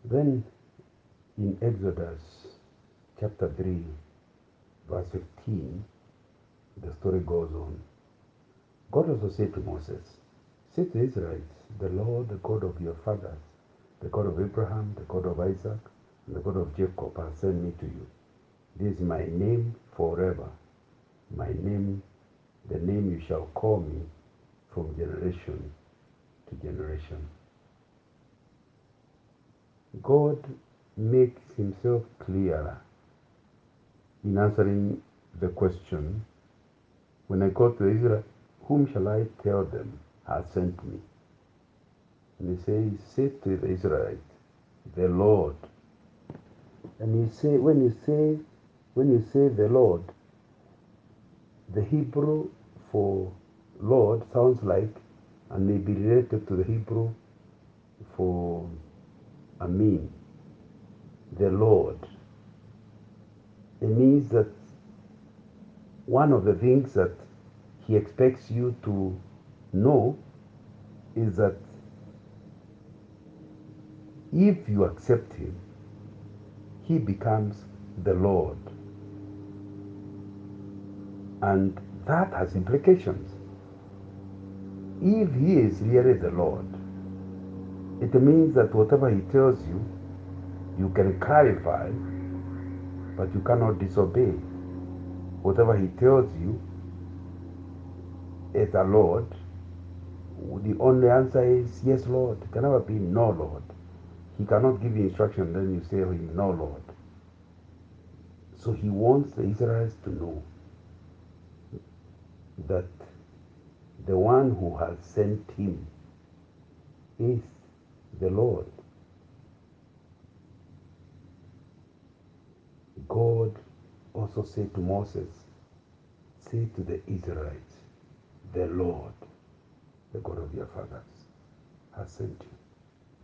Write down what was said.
Then in Exodus chapter 3, verse 15, the story goes on. God also said to Moses, say to the Israelites, the Lord, the God of your fathers, the God of Abraham, the God of Isaac, and the God of Jacob has sent me to you. This is my name forever. My name, the name you shall call me from generation to generation. God makes himself clearer in answering the question, when I go to Israel, whom shall I tell them has sent me? And he says, say to the Israelites, the Lord. And when you say the Lord, the Hebrew for Lord sounds like, and may be related to the Hebrew for Amin, the Lord. It means that one of the things that he expects you to know is that if you accept him, he becomes the Lord. And that has implications. If he is really the Lord, it means that whatever he tells you, you can clarify, but you cannot disobey. Whatever he tells you as a Lord, the only answer is yes, Lord. It can never be no, Lord. He cannot give you instruction, then you say to him, no, Lord. So he wants the Israelites to know that the one who has sent him is the Lord. God also said to Moses, say to the Israelites, the Lord, the God of your fathers, has sent you.